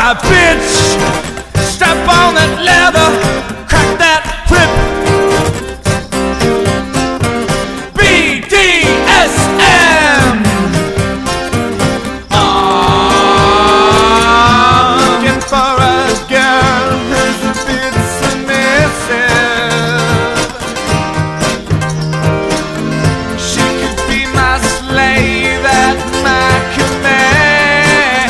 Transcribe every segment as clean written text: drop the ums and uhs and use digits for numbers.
my bitch. Strap on that leather, crack that whip. BDSM. Looking for a girl who's a bit submissive. She could be my slave at my command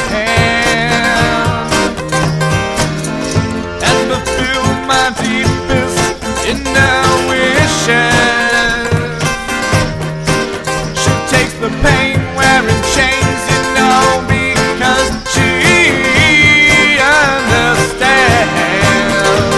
and fulfill my deepest inner wishes. She takes the pain wearing chains, you know, because she understands.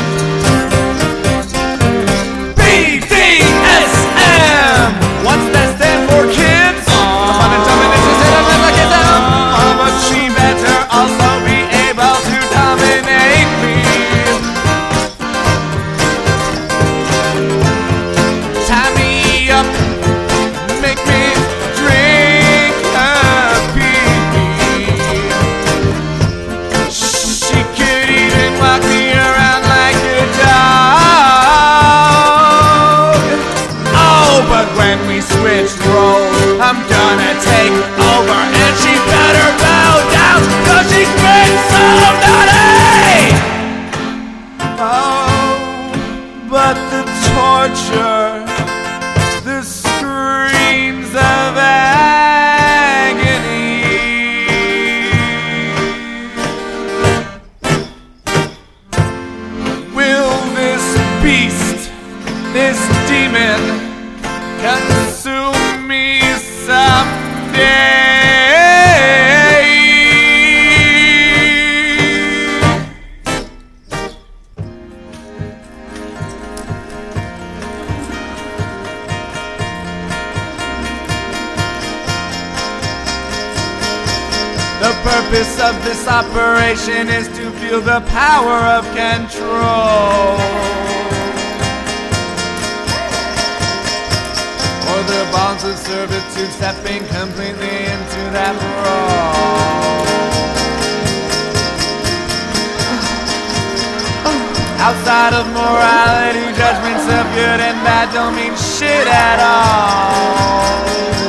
BDSM. What's that stand for, kids? Fun and domination, like it down. But she better also be able to dominate me. Tie me up, make me drink her pee. She could even walk me around like a dog. Oh, but when we switch roles, I'm gonna take over, and she better bow down, 'cause she's been so naughty. Oh, but the torture, the screams of agony. Will this beast, this demon, consume me someday? The purpose of this operation is to feel the power of control, or the bonds of servitude, stepping completely into that role. Outside of morality, judgments of good and bad don't mean shit at all.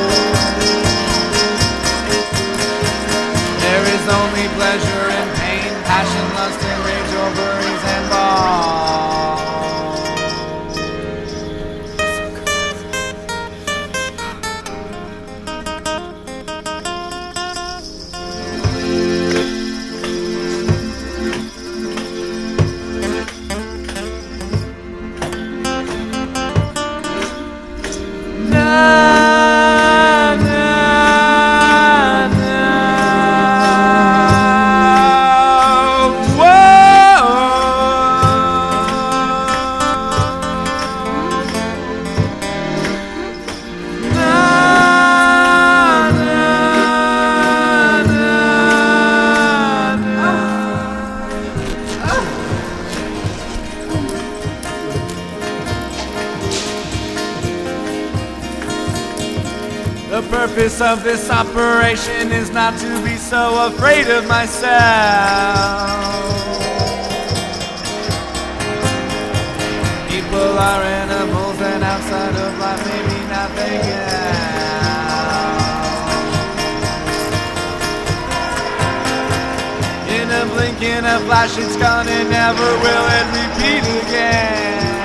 There is only pleasure and pain, passion, lust, and rage, ovaries and balls. The purpose of this operation is not to be so afraid of myself. People are animals, and outside of life, maybe nothing else. In a blink, in a flash, it's gone and never will it repeat again.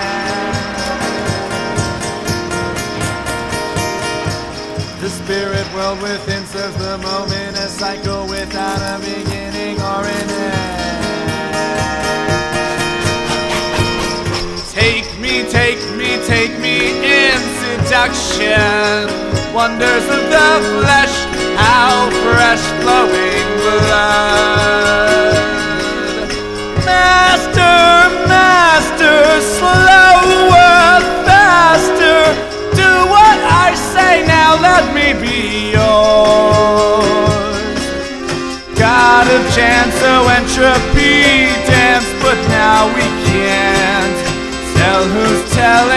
The spirit world within serves the moment, a cycle without a beginning or an end. Take me, take me, take me in seduction. Wonders of the flesh, how fresh flowing blood. Master, master, slower, faster. Do what I say now, let me be yours. God of chance, so entropy dance, but now we can't tell who's telling.